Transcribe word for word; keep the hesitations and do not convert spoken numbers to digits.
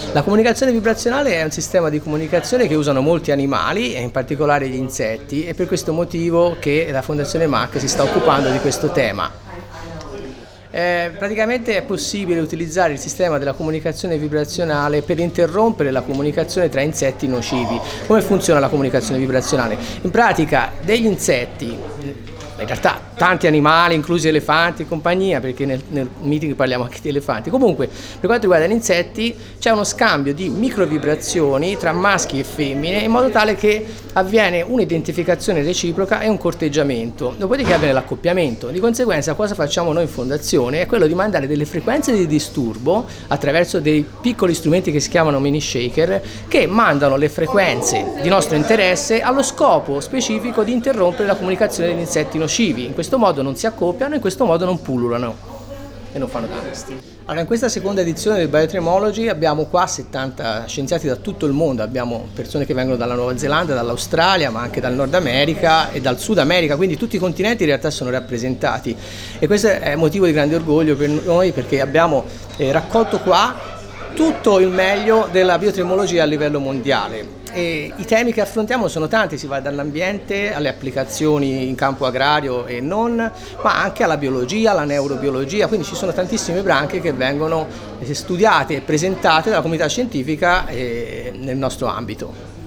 La comunicazione vibrazionale è un sistema di comunicazione che usano molti animali, e in particolare gli insetti, e per questo motivo che la Fondazione Mach si sta occupando di questo tema. Eh, praticamente è possibile utilizzare il sistema della comunicazione vibrazionale per interrompere la comunicazione tra insetti nocivi. Come funziona la comunicazione vibrazionale? In pratica degli insetti, in realtà tanti animali, inclusi elefanti e compagnia, perché nel, nel meeting parliamo anche di elefanti. Comunque, per quanto riguarda gli insetti, c'è uno scambio di microvibrazioni tra maschi e femmine, in modo tale che avviene un'identificazione reciproca e un corteggiamento. Dopodiché avviene l'accoppiamento. Di conseguenza, cosa facciamo noi in fondazione? È quello di mandare delle frequenze di disturbo attraverso dei piccoli strumenti che si chiamano mini shaker, che mandano le frequenze di nostro interesse allo scopo specifico di interrompere la comunicazione degli insetti nocivi. In questo modo non si accoppiano, in questo modo non pullulano e non fanno danni. Allora, in questa seconda edizione del Biotremology abbiamo qua settanta scienziati da tutto il mondo, abbiamo persone che vengono dalla Nuova Zelanda, dall'Australia, ma anche dal Nord America e dal Sud America, quindi tutti i continenti in realtà sono rappresentati, e questo è motivo di grande orgoglio per noi, perché abbiamo eh, raccolto qua tutto il meglio della biotremologia a livello mondiale. E i temi che affrontiamo sono tanti, si va dall'ambiente alle applicazioni in campo agrario e non, ma anche alla biologia, alla neurobiologia, quindi ci sono tantissime branche che vengono studiate e presentate dalla comunità scientifica nel nostro ambito.